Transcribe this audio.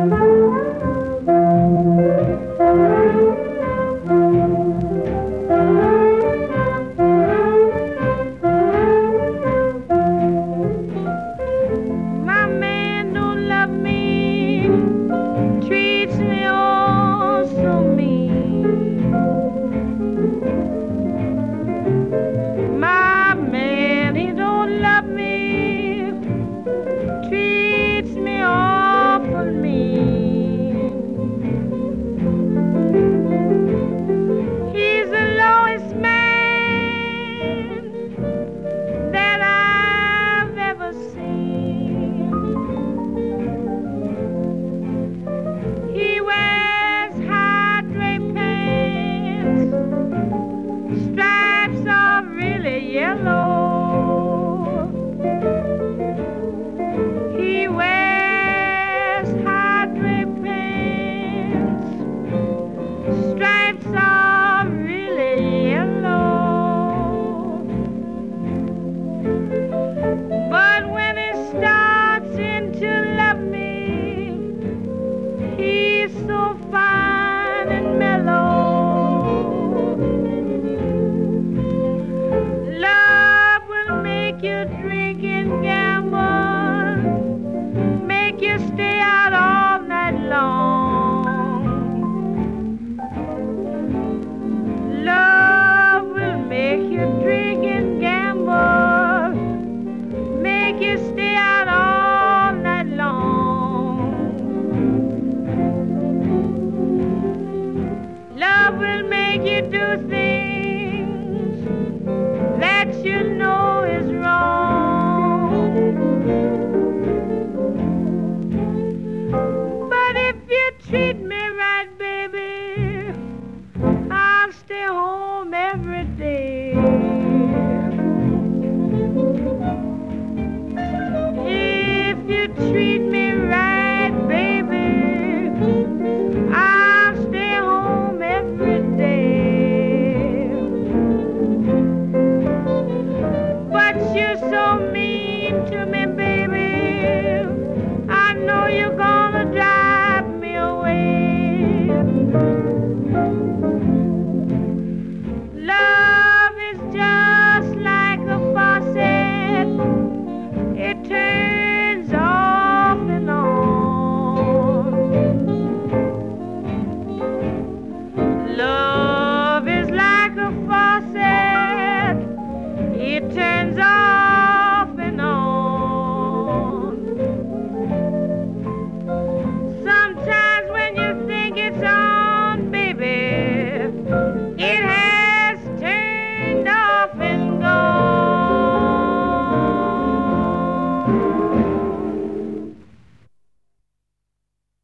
My man don't love me, treats me all so mean. My man, he don't love me, treats me awful mean. He's the lowest man that I've ever seen. He wears high draped pants, stripes are really yellow. He wears high draped pants, stripes are really yellow. But when he starts in to love me, he's so fine and mellow. Love will make you drink and gamble, make you stay out all night long. Love will make you drink and gamble, make you stay out all night long. Love will make you do things that you know is wrong. But if you treat me